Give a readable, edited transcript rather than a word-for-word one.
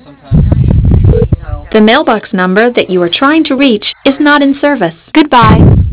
The mailbox number that you are trying to reach is not in service. Goodbye.